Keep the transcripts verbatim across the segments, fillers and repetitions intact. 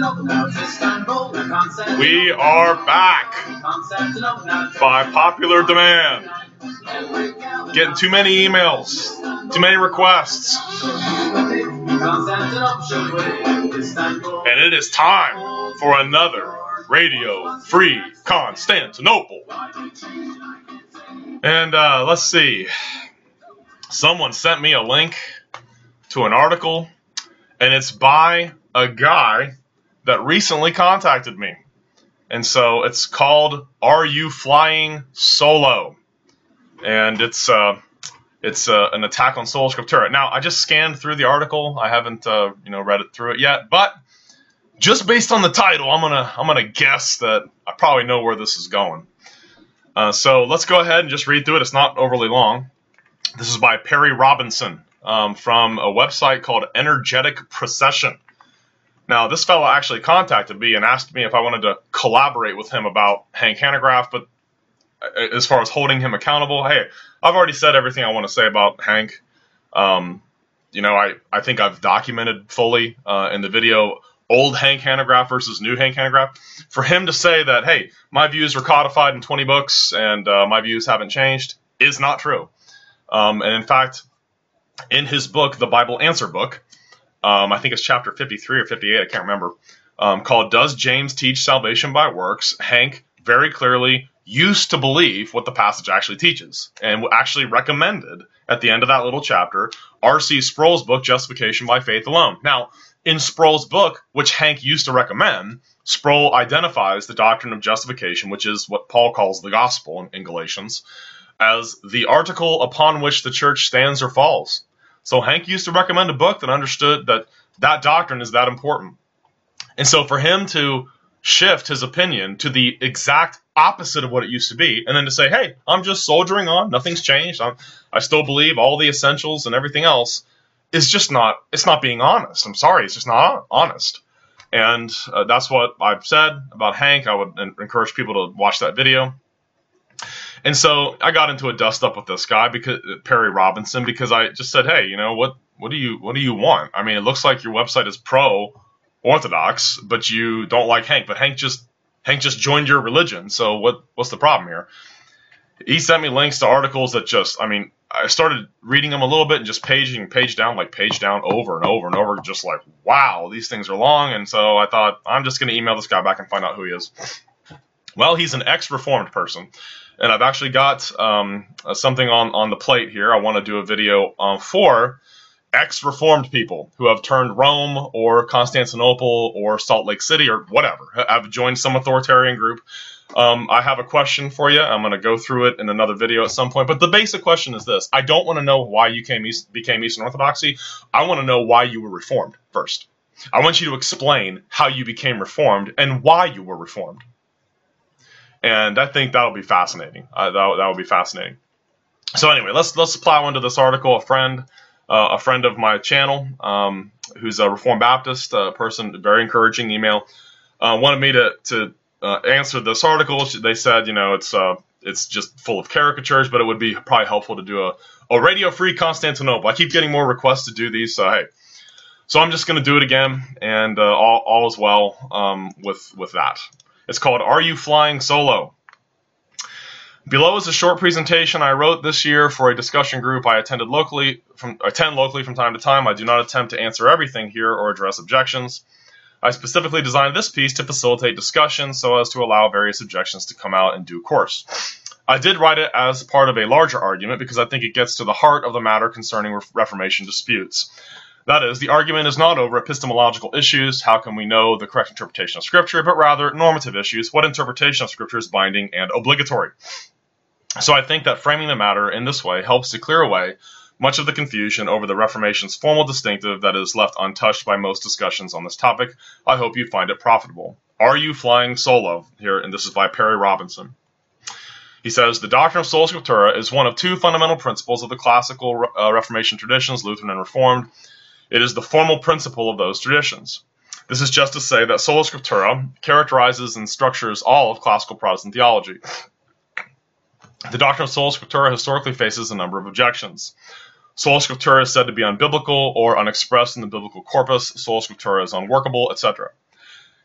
We are back by popular demand. Getting too many emails, too many requests. And it is time for another Radio Free Constantinople. And uh, let's see. Someone sent me a link to an article, and it's by a guy that recently contacted me. And so it's called Are You Flying Solo? And it's uh, it's uh, an attack on Sola Scriptura. Now, I just scanned through the article. I haven't uh, you know read it through it yet, but just based on the title, I'm gonna I'm gonna guess that I probably know where this is going. Uh, so let's go ahead and just read through it. It's not overly long. This is by Perry Robinson um, from a website called Energetic Procession. Now, this fellow actually contacted me and asked me if I wanted to collaborate with him about Hank Hanegraaff, but as far as holding him accountable, hey, I've already said everything I want to say about Hank. Um, you know, I, I think I've documented fully uh, in the video old Hank Hanegraaff versus new Hank Hanegraaff. For him to say that, hey, my views were codified in twenty books and uh, my views haven't changed is not true. Um, and in fact, in his book, The Bible Answer Book, Um, I think it's chapter fifty-three or fifty-eight, I can't remember, um, called Does James Teach Salvation by Works? Hank very clearly used to believe what the passage actually teaches and actually recommended at the end of that little chapter R C Sproul's book, Justification by Faith Alone. Now, in Sproul's book, which Hank used to recommend, Sproul identifies the doctrine of justification, which is what Paul calls the gospel in, in Galatians, as the article upon which the church stands or falls. So Hank used to recommend a book that understood that that doctrine is that important. And so for him to shift his opinion to the exact opposite of what it used to be, and then to say, hey, I'm just soldiering on, nothing's changed, I'm, I still believe all the essentials and everything else, is just not, it's not being honest. I'm sorry, it's just not honest. And uh, that's what I've said about Hank. I would encourage people to watch that video. And so I got into a dust up with this guy, because Perry Robinson, because I just said, hey, you know, what what do you what do you want? I mean, it looks like your website is pro-Orthodox, but you don't like Hank. But Hank just Hank just joined your religion. So what what's the problem here? He sent me links to articles that just, I mean, I started reading them a little bit and just paging page down, like page down over and over and over, just like, wow, these things are long. And so I thought, I'm just going to email this guy back and find out who he is. Well, he's an ex-reformed person. And I've actually got um, something on, on the plate here. I want to do a video um, for ex-reformed people who have turned Rome or Constantinople or Salt Lake City or whatever, have joined some authoritarian group. Um, I have a question for you. I'm going to go through it in another video at some point. But the basic question is this. I don't want to know why you came East, became Eastern Orthodoxy. I want to know why you were reformed first. I want you to explain how you became reformed and why you were reformed. And I think that'll be fascinating. Uh, that that will be fascinating. So anyway, let's let's plow into this article. A friend, uh, a friend of my channel, um, who's a Reformed Baptist uh, person, very encouraging email, uh, wanted me to to uh, answer this article. They said, you know, it's uh, it's just full of caricatures, but it would be probably helpful to do a a Radio Free Constantinople. I keep getting more requests to do these, so hey. So I'm just going to do it again, and uh, all all is well um, with with that. It's called Are You Flying Solo? Below is a short presentation I wrote this year for a discussion group I attended locally from attend locally from time to time. I do not attempt to answer everything here or address objections. I specifically designed this piece to facilitate discussion so as to allow various objections to come out in due course. I did write it as part of a larger argument because I think it gets to the heart of the matter concerning Reformation disputes. That is, the argument is not over epistemological issues, how can we know the correct interpretation of Scripture, but rather normative issues, what interpretation of Scripture is binding and obligatory. So I think that framing the matter in this way helps to clear away much of the confusion over the Reformation's formal distinctive that is left untouched by most discussions on this topic. I hope you find it profitable. Are You Flying Solo? Here, and this is by Perry Robinson. He says, the doctrine of Sola Scriptura is one of two fundamental principles of the classical uh, Reformation traditions, Lutheran and Reformed. It is the formal principle of those traditions. This is just to say that Sola Scriptura characterizes and structures all of classical Protestant theology. The doctrine of Sola Scriptura historically faces a number of objections. Sola Scriptura is said to be unbiblical or unexpressed in the biblical corpus. Sola Scriptura is unworkable, et cetera.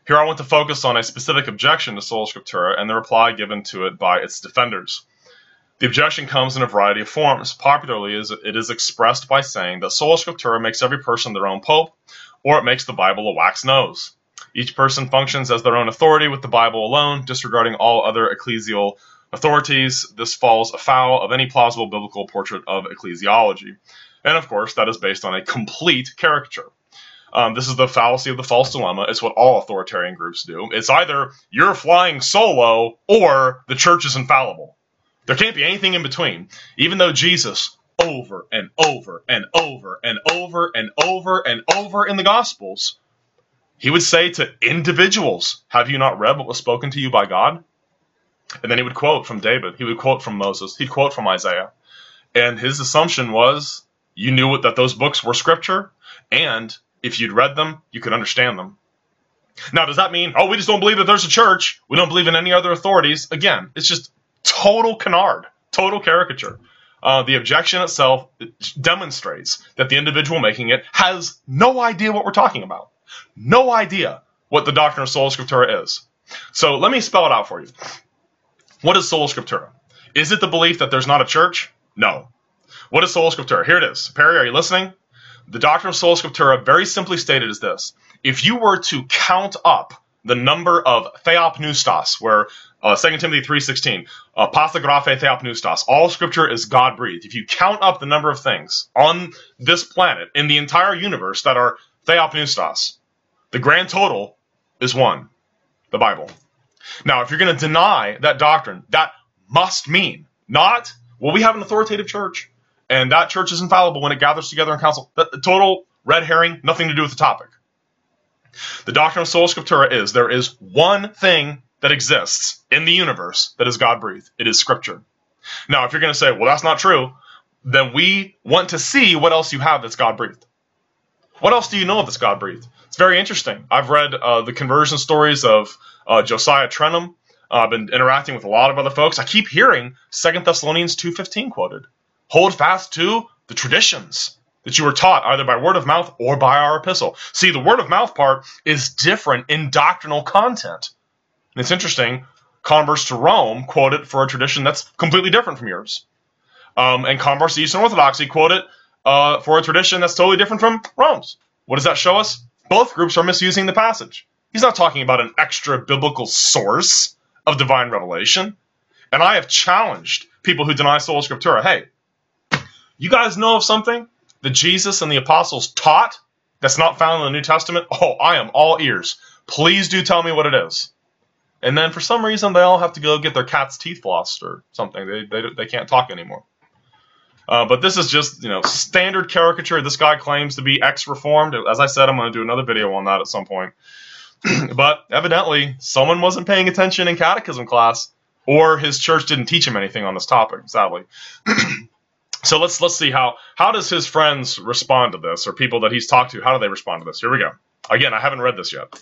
Here I want to focus on a specific objection to Sola Scriptura and the reply given to it by its defenders. The objection comes in a variety of forms. Popularly, it is expressed by saying that Sola Scriptura makes every person their own pope, or it makes the Bible a wax nose. Each person functions as their own authority with the Bible alone, disregarding all other ecclesial authorities. This falls afoul of any plausible biblical portrait of ecclesiology. And of course, that is based on a complete caricature. Um, this is the fallacy of the false dilemma. It's what all authoritarian groups do. It's either you're flying solo or the church is infallible. There can't be anything in between. Even though Jesus, over and over and over and over and over and over in the Gospels, he would say to individuals, have you not read what was spoken to you by God? And then he would quote from David. He would quote from Moses. He'd quote from Isaiah. And his assumption was you knew that those books were scripture, and if you'd read them, you could understand them. Now, does that mean, oh, we just don't believe that there's a church? We don't believe in any other authorities? Again, it's just total canard, total caricature. Uh, the objection itself demonstrates that the individual making it has no idea what we're talking about. No idea what the doctrine of Sola Scriptura is. So let me spell it out for you. What is Sola Scriptura? Is it the belief that there's not a church? No. What is Sola Scriptura? Here it is. Perry, are you listening? The doctrine of Sola Scriptura, very simply stated, is this. If you were to count up the number of theopneustos, where uh, Second Timothy three sixteen, uh, pastagraphe theopneustos, all Scripture is God-breathed. If you count up the number of things on this planet, in the entire universe, that are theopneustos, the grand total is one, the Bible. Now, if you're going to deny that doctrine, that must mean not, well, we have an authoritative church, and that church is infallible when it gathers together in council. The total red herring, nothing to do with the topic. The doctrine of Sola Scriptura is there is one thing that exists in the universe that is God-breathed. It is Scripture. Now, if you're going to say, well, that's not true, then we want to see what else you have that's God-breathed. What else do you know that's God-breathed? It's very interesting. I've read uh, the conversion stories of uh, Josiah Trenum. Uh, I've been interacting with a lot of other folks. I keep hearing Second Thessalonians two fifteen quoted. Hold fast to the traditions that you were taught either by word of mouth or by our epistle. See, the word of mouth part is different in doctrinal content. And it's interesting, converts to Rome quote it for a tradition that's completely different from yours. Um, and converts to Eastern Orthodoxy quote it uh, for a tradition that's totally different from Rome's. What does that show us? Both groups are misusing the passage. He's not talking about an extra biblical source of divine revelation. And I have challenged people who deny Sola Scriptura, hey, you guys know of something that Jesus and the apostles taught that's not found in the New Testament? Oh, I am all ears. Please do tell me what it is. And then for some reason, they all have to go get their cat's teeth flossed or something. They they, they can't talk anymore. Uh, but this is just, you know, standard caricature. This guy claims to be ex-reformed. As I said, I'm going to do another video on that at some point. But evidently, someone wasn't paying attention in catechism class, or his church didn't teach him anything on this topic, sadly. So let's let's see how how does his friends respond to this, or people that he's talked to, how do they respond to this? Here we go. Again, I haven't read this yet.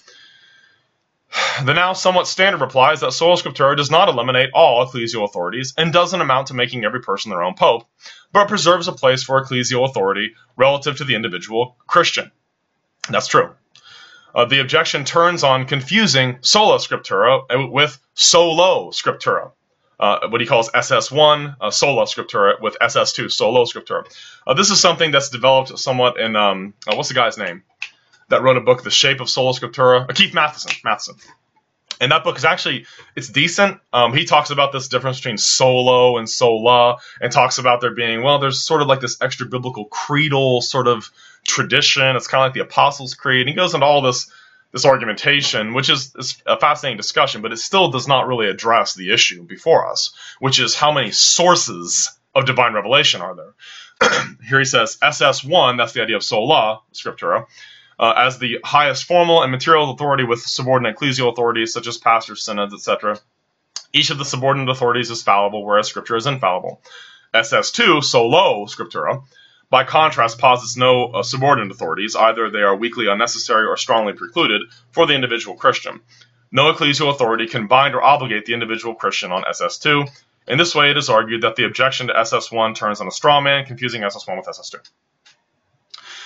The now somewhat standard reply is that Sola Scriptura does not eliminate all ecclesial authorities and doesn't amount to making every person their own pope, but preserves a place for ecclesial authority relative to the individual Christian. That's true. Uh, the objection turns on confusing Sola Scriptura with Solo Scriptura. Uh, what he calls S S one, uh, Sola Scriptura, with S S two, Solo Scriptura. Uh, this is something that's developed somewhat in, um, uh, what's the guy's name that wrote a book, The Shape of Sola Scriptura? Uh, Keith Matheson. Matheson. And that book is actually, it's decent. Um, he talks about this difference between solo and sola, and talks about there being, well, there's sort of like this extra biblical creedal sort of tradition. It's kind of like the Apostles' Creed. And he goes into all this this argumentation, which is, is a fascinating discussion, but it still does not really address the issue before us, which is how many sources of divine revelation are there. Here he says, S S one, that's the idea of sola scriptura, uh, as the highest formal and material authority with subordinate ecclesial authorities, such as pastors, synods, et cetera. Each of the subordinate authorities is fallible, whereas scripture is infallible. S S two, solo scriptura, by contrast, posits no uh, subordinate authorities. Either they are weakly unnecessary or strongly precluded for the individual Christian. No ecclesial authority can bind or obligate the individual Christian on S S two. In this way, it is argued that the objection to S S one turns on a straw man, confusing S S one with S S two.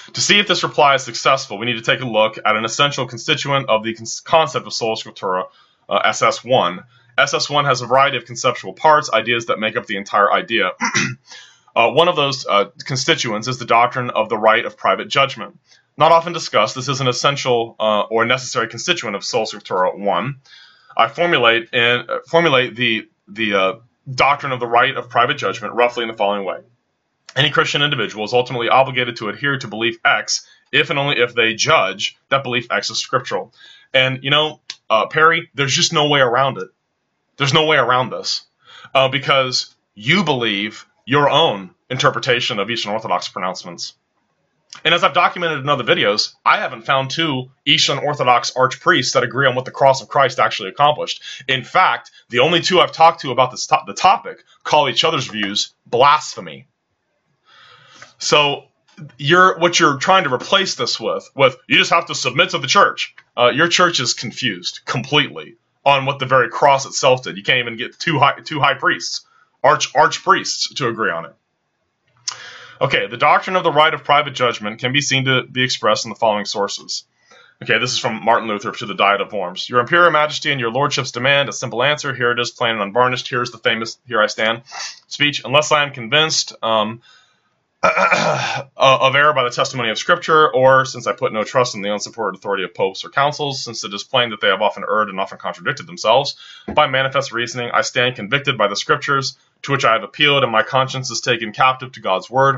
To see if this reply is successful, we need to take a look at an essential constituent of the concept of Sola Scriptura, uh, S S one. S S one has a variety of conceptual parts, ideas that make up the entire idea. uh, one of those uh, constituents is the doctrine of the right of private judgment. Not often discussed, this is an essential uh, or necessary constituent of Sola Scriptura one. I formulate and uh, formulate the the uh, doctrine of the right of private judgment roughly in the following way. Any Christian individual is ultimately obligated to adhere to belief X if and only if they judge that belief X is scriptural. And, you know, uh, Perry, there's just no way around it. There's no way around this. Uh, because you believe your own interpretation of Eastern Orthodox pronouncements. And as I've documented in other videos, I haven't found two Eastern Orthodox archpriests that agree on what the cross of Christ actually accomplished. In fact, the only two I've talked to about this to- the topic call each other's views blasphemy. So you're what you're trying to replace this with, with you just have to submit to the church. Uh, your church is confused completely on what the very cross itself did. You can't even get two high, two high priests, arch archpriests, to agree on it. Okay, the doctrine of the right of private judgment can be seen to be expressed in the following sources. Okay, this is from Martin Luther to the Diet of Worms. Your Imperial Majesty and your Lordships demand a simple answer. Here it is, plain and unvarnished. Here's the famous "Here I stand" speech. Unless I am convinced um, of error by the testimony of Scripture, or since I put no trust in the unsupported authority of popes or councils, since it is plain that they have often erred and often contradicted themselves, by manifest reasoning, I stand convicted by the Scriptures, to which I have appealed, and my conscience is taken captive to God's word.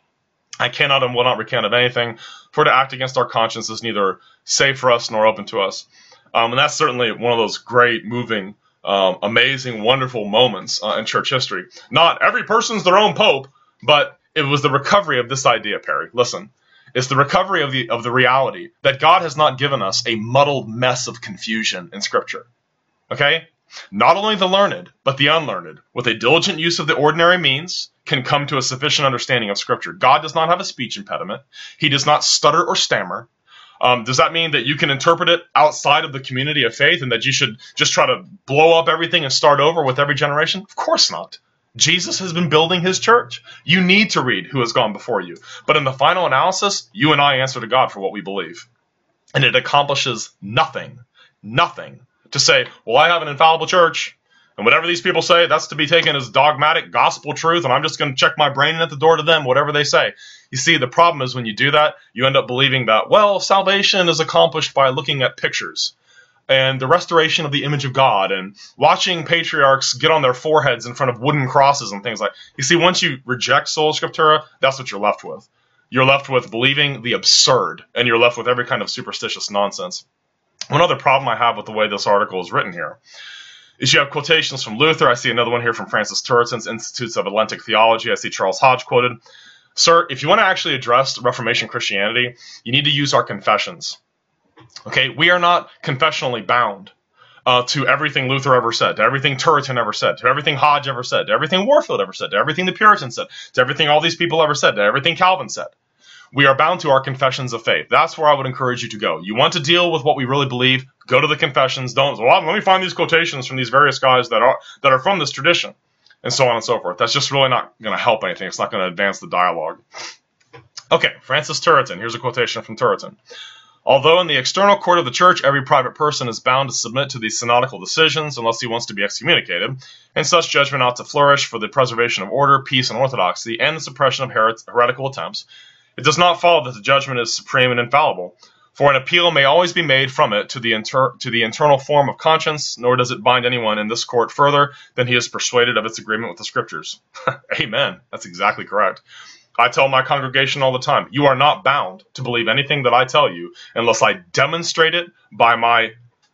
I cannot and will not recant of anything, for to act against our conscience is neither safe for us nor open to us. Um, and that's certainly one of those great, moving, um, amazing, wonderful moments uh, in church history. Not every person's their own pope, but it was the recovery of this idea, Perry. Listen, it's the recovery of the of the reality that God has not given us a muddled mess of confusion in Scripture. Okay? Not only the learned, but the unlearned, with a diligent use of the ordinary means, can come to a sufficient understanding of Scripture. God does not have a speech impediment. He does not stutter or stammer. Um, does that mean that you can interpret it outside of the community of faith and that you should just try to blow up everything and start over with every generation? Of course not. Jesus has been building his church. You need to read who has gone before you. But in the final analysis, you and I answer to God for what we believe. And it accomplishes nothing, nothing to say, well, I have an infallible church, and whatever these people say, that's to be taken as dogmatic gospel truth, and I'm just going to check my brain in at the door to them, whatever they say. You see, the problem is when you do that, you end up believing that, well, salvation is accomplished by looking at pictures and the restoration of the image of God and watching patriarchs get on their foreheads in front of wooden crosses and things like that. You see, once you reject Sola Scriptura, that's what you're left with. You're left with believing the absurd, and you're left with every kind of superstitious nonsense. One other problem I have with the way this article is written here is you have quotations from Luther. I see another one here from Francis Turretin's Institutes of Atlantic Theology. I see Charles Hodge quoted. Sir, if you want to actually address Reformation Christianity, you need to use our confessions. Okay, we are not confessionally bound uh, to everything Luther ever said, to everything Turretin ever said, to everything Hodge ever said, to everything Warfield ever said, to everything the Puritans said, to everything all these people ever said, to everything Calvin said. We are bound to our confessions of faith. That's where I would encourage you to go. You want to deal with what we really believe, go to the confessions. Don't, well, let me find these quotations from these various guys that are that are from this tradition, and so on and so forth. That's just really not going to help anything. It's not going to advance the dialogue. Okay, Francis Turretin. Here's a quotation from Turretin. Although in the external court of the church, every private person is bound to submit to these synodical decisions unless he wants to be excommunicated, and such judgment ought to flourish for the preservation of order, peace, and orthodoxy, and the suppression of her- heretical attempts, it does not follow that the judgment is supreme and infallible, for an appeal may always be made from it to the, inter- to the internal form of conscience, nor does it bind anyone in this court further than he is persuaded of its agreement with the Scriptures. Amen. That's exactly correct. I tell my congregation all the time, you are not bound to believe anything that I tell you unless I demonstrate it by my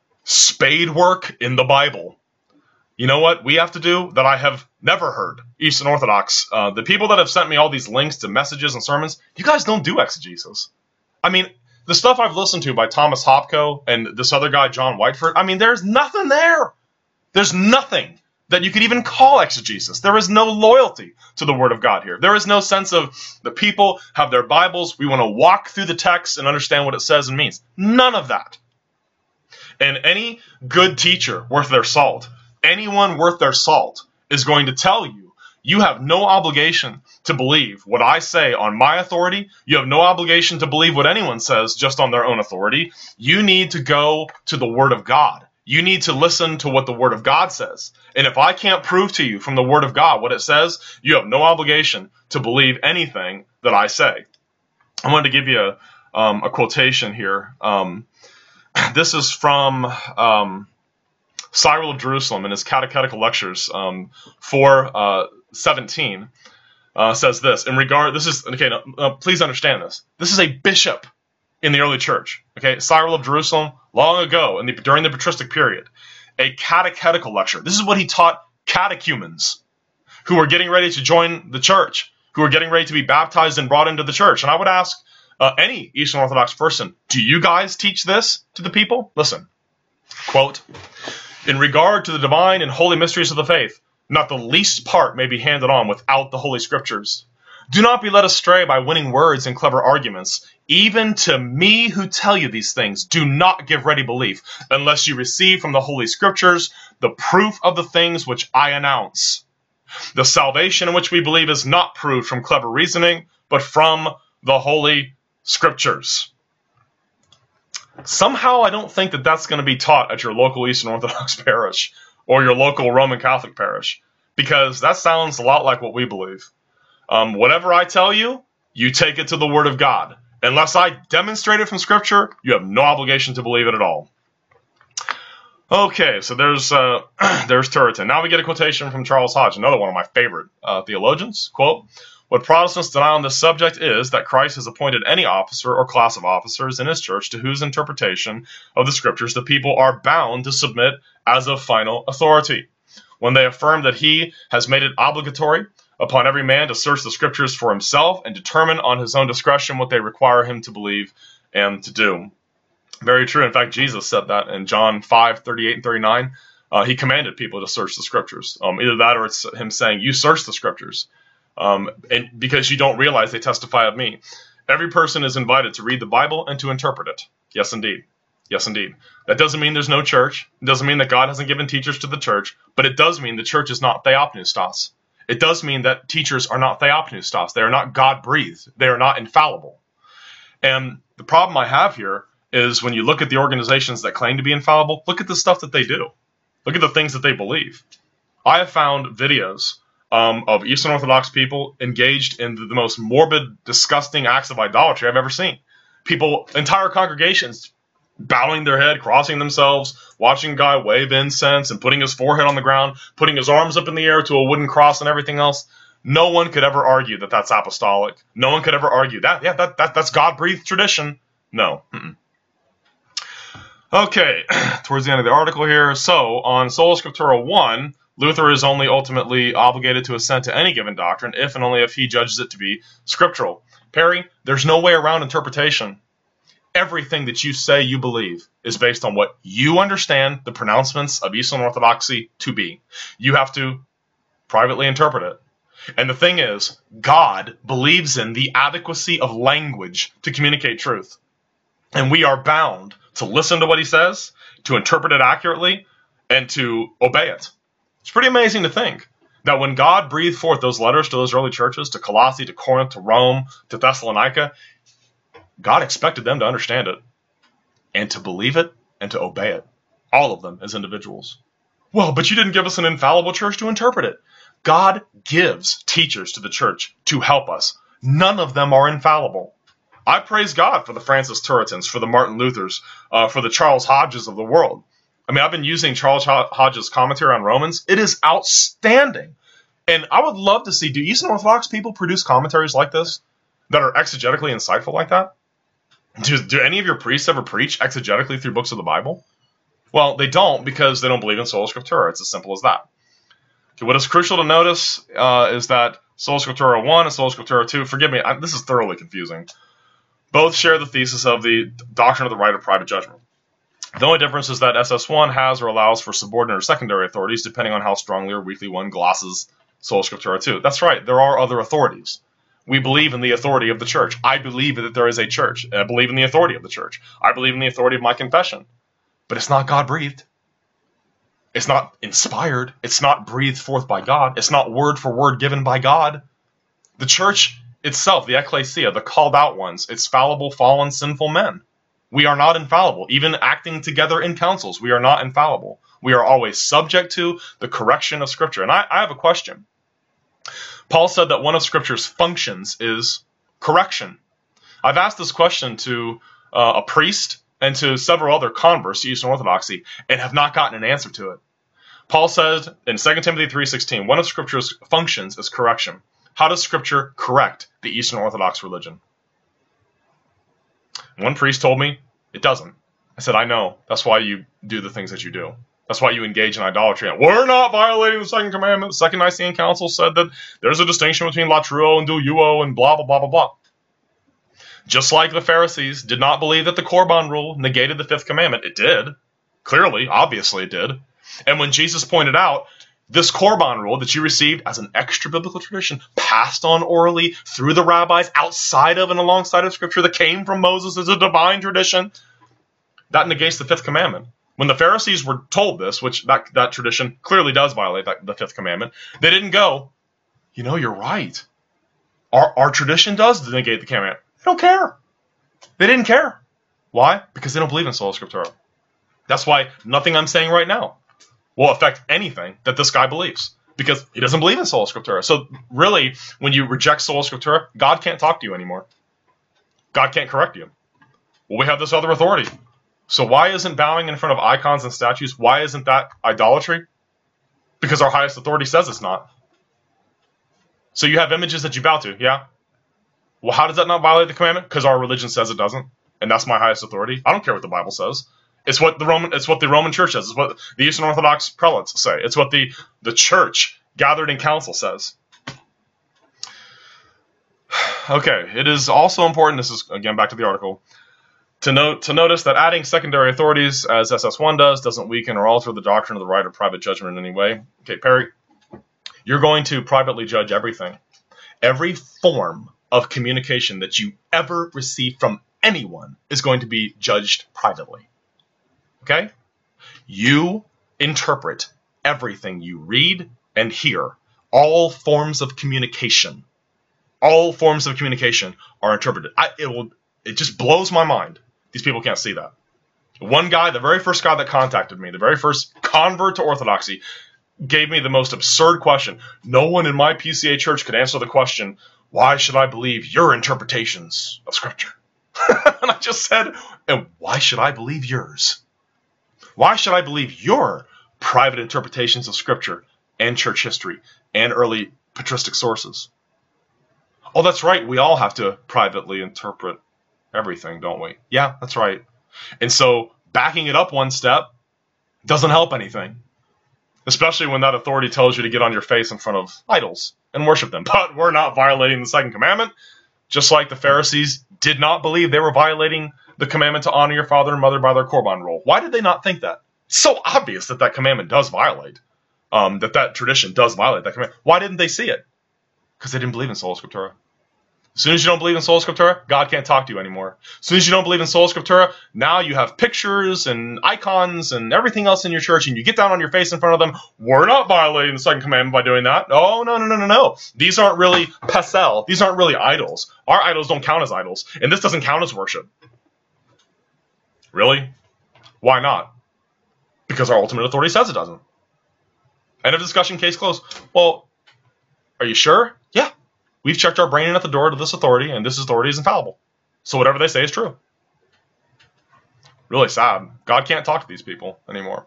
spade work in the Bible. You know what we have to do that I have never heard? Eastern Orthodox, uh, the people that have sent me all these links to messages and sermons, you guys don't do exegesis. I mean, the stuff I've listened to by Thomas Hopko and this other guy, John Whiteford, I mean, there's nothing there. There's nothing that you could even call exegesis. There is no loyalty to the Word of God here. There is no sense of the people have their Bibles, we want to walk through the text and understand what it says and means. None of that. And any good teacher worth their salt, anyone worth their salt is going to tell you, You have no obligation to believe what I say on my authority. You have no obligation to believe what anyone says just on their own authority. You need to go to the Word of God. You need to listen to what the Word of God says. And if I can't prove to you from the Word of God what it says, you have no obligation to believe anything that I say. I wanted to give you a, um, a quotation here. Um, this is from um, Cyril of Jerusalem in his Catechetical Lectures, um, four seventeen, uh, says this. In regard, this is, okay, now, uh, please understand this. This is a bishop in the early church. Okay, Cyril of Jerusalem, long ago, in the, during the patristic period, a catechetical lecture. This is what he taught catechumens who were getting ready to join the church, who were getting ready to be baptized and brought into the church. And I would ask uh, any Eastern Orthodox person, do you guys teach this to the people? Listen, quote, in regard to the divine and holy mysteries of the faith, not the least part may be handed on without the Holy Scriptures. Do not be led astray by winning words and clever arguments. Even to me who tell you these things, do not give ready belief, unless you receive from the Holy Scriptures the proof of the things which I announce. The salvation in which we believe is not proved from clever reasoning, but from the Holy Scriptures. Somehow I don't think that that's going to be taught at your local Eastern Orthodox parish or your local Roman Catholic parish, because that sounds a lot like what we believe. Um, whatever I tell you, you take it to the Word of God. Unless I demonstrate it from Scripture, you have no obligation to believe it at all. Okay, so there's uh, there's Turretin. Now we get a quotation from Charles Hodge, another one of my favorite uh, theologians. Quote, what Protestants deny on this subject is that Christ has appointed any officer or class of officers in his church to whose interpretation of the Scriptures the people are bound to submit as of final authority. When they affirm that he has made it obligatory upon every man to search the Scriptures for himself and determine on his own discretion what they require him to believe and to do. Very true. In fact, Jesus said that in John five, thirty-eight and thirty-nine. Uh, he commanded people to search the Scriptures. Um, either that or it's him saying, you search the Scriptures, um, and because you don't realize they testify of me. Every person is invited to read the Bible and to interpret it. Yes, indeed. Yes, indeed. That doesn't mean there's no church. It doesn't mean that God hasn't given teachers to the church, but it does mean the church is not theopneustos. It does mean that teachers are not theopneustos. They are not God-breathed. They are not infallible. And the problem I have here is when you look at the organizations that claim to be infallible, look at the stuff that they do. Look at the things that they believe. I have found videos um, of Eastern Orthodox people engaged in the, the most morbid, disgusting acts of idolatry I've ever seen. People, entire congregations, bowing their head, crossing themselves, watching a guy wave incense and putting his forehead on the ground, putting his arms up in the air to a wooden cross and everything else. No one could ever argue that that's apostolic. No one could ever argue that, yeah, that, that that's God-breathed tradition. No. Mm-mm. Okay, towards the end of the article here. So, on Sola Scriptura one, Luther is only ultimately obligated to assent to any given doctrine if and only if he judges it to be scriptural. Perry, there's no way around interpretation. Everything that you say you believe is based on what you understand the pronouncements of Eastern Orthodoxy to be. You have to privately interpret it. And the thing is, God believes in the adequacy of language to communicate truth. And we are bound to listen to what he says, to interpret it accurately, and to obey it. It's pretty amazing to think that when God breathed forth those letters to those early churches, to Colossae, to Corinth, to Rome, to Thessalonica, God expected them to understand it, and to believe it, and to obey it. All of them as individuals. Well, but you didn't give us an infallible church to interpret it. God gives teachers to the church to help us. None of them are infallible. I praise God for the Francis Turretins, for the Martin Luthers, uh, for the Charles Hodges of the world. I mean, I've been using Charles Hodges' commentary on Romans. It is outstanding. And I would love to see, do Eastern Orthodox people produce commentaries like this that are exegetically insightful like that? Do, do any of your priests ever preach exegetically through books of the Bible? Well, they don't because they don't believe in Sola Scriptura. It's as simple as that. Okay, what is crucial to notice uh, is that Sola Scriptura one and Sola Scriptura two, forgive me, I, this is thoroughly confusing, both share the thesis of the doctrine of the right of private judgment. The only difference is that S S one has or allows for subordinate or secondary authorities depending on how strongly or weakly one glosses Sola Scriptura two. That's right, there are other authorities. We believe in the authority of the church. I believe that there is a church. I believe in the authority of the church. I believe in the authority of my confession. But it's not God-breathed. It's not inspired. It's not breathed forth by God. It's not word for word given by God. The church itself, the ecclesia, the called out ones, it's fallible, fallen, sinful men. We are not infallible. Even acting together in councils, we are not infallible. We are always subject to the correction of Scripture. And I, I have a question. Paul said that one of Scripture's functions is correction. I've asked this question to uh, a priest and to several other converts to Eastern Orthodoxy and have not gotten an answer to it. Paul says in Second Timothy three sixteen, one of Scripture's functions is correction. How does Scripture correct the Eastern Orthodox religion? One priest told me it doesn't. I said, I know. That's why you do the things that you do. That's why you engage in idolatry. And we're not violating the second commandment. The Second Nicene Council said that there's a distinction between latruo and duuo and blah, blah, blah, blah, blah. Just like the Pharisees did not believe that the Korban rule negated the fifth commandment. It did. Clearly, obviously it did. And when Jesus pointed out, this Korban rule that you received as an extra biblical tradition, passed on orally through the rabbis, outside of and alongside of Scripture, that came from Moses as a divine tradition, that negates the fifth commandment. When the Pharisees were told this, which that, that tradition clearly does violate that, the fifth commandment, they didn't go, you know, you're right. Our, our tradition does negate the commandment. They don't care. They didn't care. Why? Because they don't believe in sola scriptura. That's why nothing I'm saying right now will affect anything that this guy believes, because he doesn't believe in sola scriptura. So really, when you reject sola scriptura, God can't talk to you anymore. God can't correct you. Well, we have this other authority. So why isn't bowing in front of icons and statues, why isn't that idolatry? Because our highest authority says it's not. So you have images that you bow to, yeah? Well, how does that not violate the commandment? Because our religion says it doesn't, and that's my highest authority. I don't care what the Bible says. It's what the Roman, it's what the Roman Church says. It's what the Eastern Orthodox prelates say. It's what the, the church gathered in council says. Okay, it is also important, this is, again, back to the article, to note to notice that adding secondary authorities, as S S one does, doesn't weaken or alter the doctrine of the right of private judgment in any way. Okay, Perry, you're going to privately judge everything. Every form of communication that you ever receive from anyone is going to be judged privately. Okay? You interpret everything you read and hear. All forms of communication. All forms of communication are interpreted. I, it will. It just blows my mind. These people can't see that. One guy, the very first guy that contacted me, the very first convert to Orthodoxy, gave me the most absurd question. No one in my P C A church could answer the question, why should I believe your interpretations of Scripture? And I just said, and why should I believe yours? Why should I believe your private interpretations of Scripture and church history and early patristic sources? Oh, that's right. We all have to privately interpret everything, don't we? Yeah, that's right. And so backing it up one step doesn't help anything, especially when that authority tells you to get on your face in front of idols and worship them. But we're not violating the second commandment, just like the Pharisees did not believe they were violating the commandment to honor your father and mother by their Korban rule. Why did they not think that? It's so obvious that that commandment does violate, um, that that tradition does violate that commandment. Why didn't they see it? Because they didn't believe in sola scriptura. As soon as you don't believe in sola scriptura, God can't talk to you anymore. As soon as you don't believe in sola scriptura, now you have pictures and icons and everything else in your church, and you get down on your face in front of them. We're not violating the second commandment by doing that. Oh, no, no, no, no, no. These aren't really pesel. These aren't really idols. Our idols don't count as idols, and this doesn't count as worship. Really? Why not? Because our ultimate authority says it doesn't. End of discussion, case closed. Well, are you sure? Yeah. We've checked our brain in at the door to this authority, and this authority is infallible. So whatever they say is true. Really sad. God can't talk to these people anymore.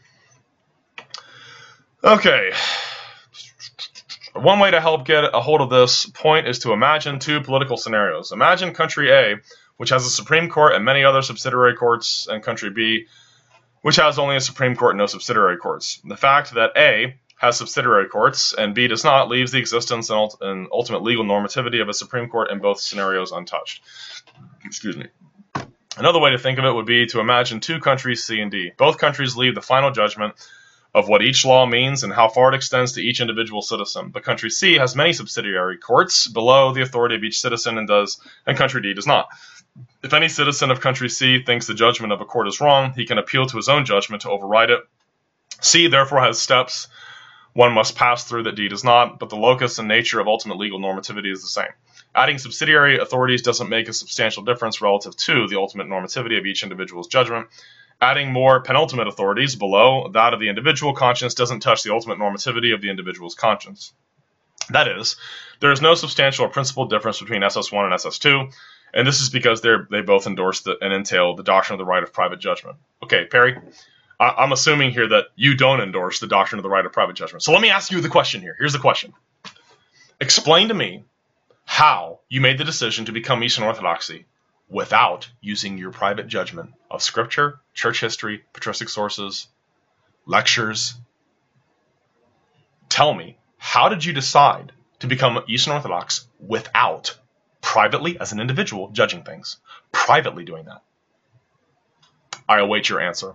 Okay. One way to help get a hold of this point is to imagine two political scenarios. Imagine country A, which has a Supreme Court and many other subsidiary courts, and country B, which has only a Supreme Court and no subsidiary courts. The fact that A has subsidiary courts and B does not leaves the existence and, ult- and ultimate legal normativity of a Supreme Court in both scenarios untouched. Excuse me. Another way to think of it would be to imagine two countries, C and D. Both countries leave the final judgment of what each law means and how far it extends to each individual citizen. But country C has many subsidiary courts below the authority of each citizen and does, and country D does not. If any citizen of country C thinks the judgment of a court is wrong, he can appeal to his own judgment to override it. C, therefore, has steps one must pass through that D does not, but the locus and nature of ultimate legal normativity is the same. Adding subsidiary authorities doesn't make a substantial difference relative to the ultimate normativity of each individual's judgment. Adding more penultimate authorities below that of the individual conscience doesn't touch the ultimate normativity of the individual's conscience. That is, there is no substantial or principal difference between S S one and S S two, and this is because they're, they both endorse the, and entail the doctrine of the right of private judgment. Okay, Perry, I, I'm assuming here that you don't endorse the doctrine of the right of private judgment. So let me ask you the question here. Here's the question. Explain to me how you made the decision to become Eastern Orthodoxy without using your private judgment of Scripture, church history, patristic sources, lectures. Tell me, how did you decide to become Eastern Orthodox without privately, as an individual, judging things? Privately doing that. I await your answer.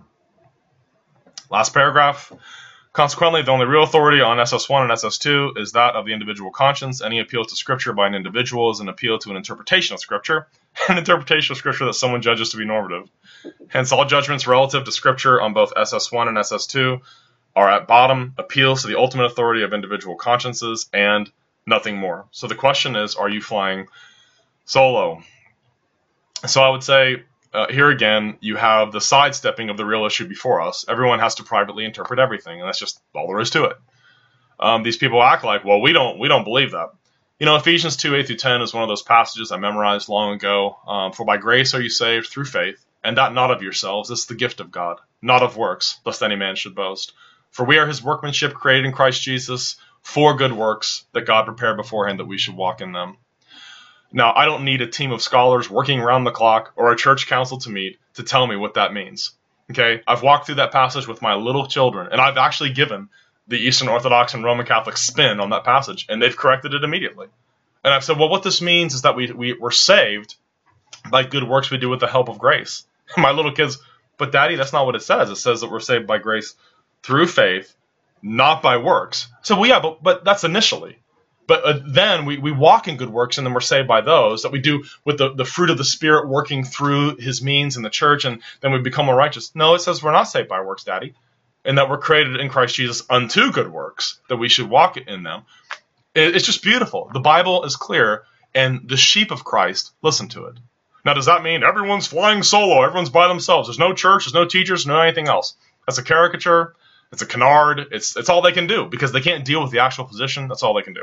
Last paragraph. Consequently, the only real authority on S S one and S S two is that of the individual conscience. Any appeal to Scripture by an individual is an appeal to an interpretation of Scripture, an interpretation of Scripture that someone judges to be normative. Hence, all judgments relative to Scripture on both S S one and S S two are at bottom appeals to the ultimate authority of individual consciences and nothing more. So the question is, are you flying solo? So I would say, uh, here again, you have the sidestepping of the real issue before us. Everyone has to privately interpret everything, and that's just all there is to it. Um, these people act like, well, we don't we don't believe that. You know, Ephesians two, eight through ten is one of those passages I memorized long ago. Um, For by grace are you saved through faith, and that not of yourselves. It's the gift of God, not of works, lest any man should boast. For we are his workmanship, created in Christ Jesus, for good works that God prepared beforehand that we should walk in them. Now, I don't need a team of scholars working around the clock or a church council to meet to tell me what that means. Okay, I've walked through that passage with my little children, and I've actually given the Eastern Orthodox and Roman Catholic spin on that passage, and they've corrected it immediately. And I've said, well, what this means is that we, we we're saved by good works we do with the help of grace. And my little kids, but Daddy, that's not what it says. It says that we're saved by grace through faith, not by works. So, well, yeah, but, but that's initially. But uh, then we, we walk in good works, and then we're saved by those that we do with the, the fruit of the Spirit working through his means in the church, and then we become more righteous. No, it says we're not saved by works, Daddy, and that we're created in Christ Jesus unto good works, that we should walk in them. It, it's just beautiful. The Bible is clear, and the sheep of Christ listen to it. Now, does that mean everyone's flying solo, everyone's by themselves? There's no church, there's no teachers, no anything else. That's a caricature. It's a canard. It's, it's all they can do, because they can't deal with the actual position. That's all they can do.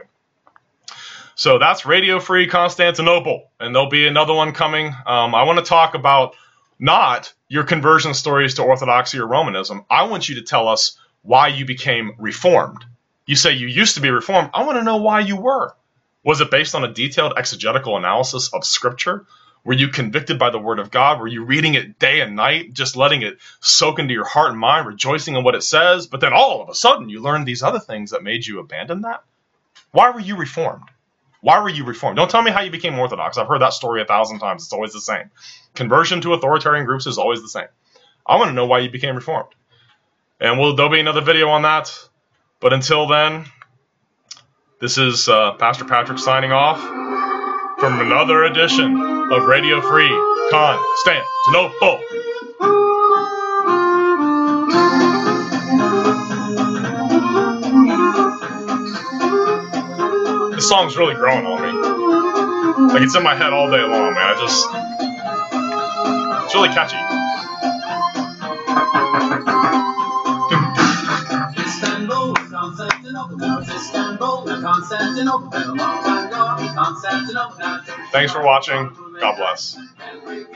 So that's Radio Free Constantinople, and there'll be another one coming. Um, I want to talk about not your conversion stories to Orthodoxy or Romanism. I want you to tell us why you became Reformed. You say you used to be Reformed. I want to know why you were. Was it based on a detailed exegetical analysis of Scripture? Were you convicted by the Word of God? Were you reading it day and night, just letting it soak into your heart and mind, rejoicing in what it says? But then all of a sudden you learned these other things that made you abandon that? Why were you Reformed? Why were you Reformed? Don't tell me how you became Orthodox. I've heard that story a thousand times. It's always the same. Conversion to authoritarian groups is always the same. I want to know why you became Reformed. And we'll, there'll be another video on that. But until then, this is uh, Pastor Patrick signing off from another edition of Radio Free Constantinople. This song's really growing on me. Like, it's in my head all day long, man. I just... It's really catchy. Istanbul, Constantinople, Constantinople. Thanks for watching. God bless.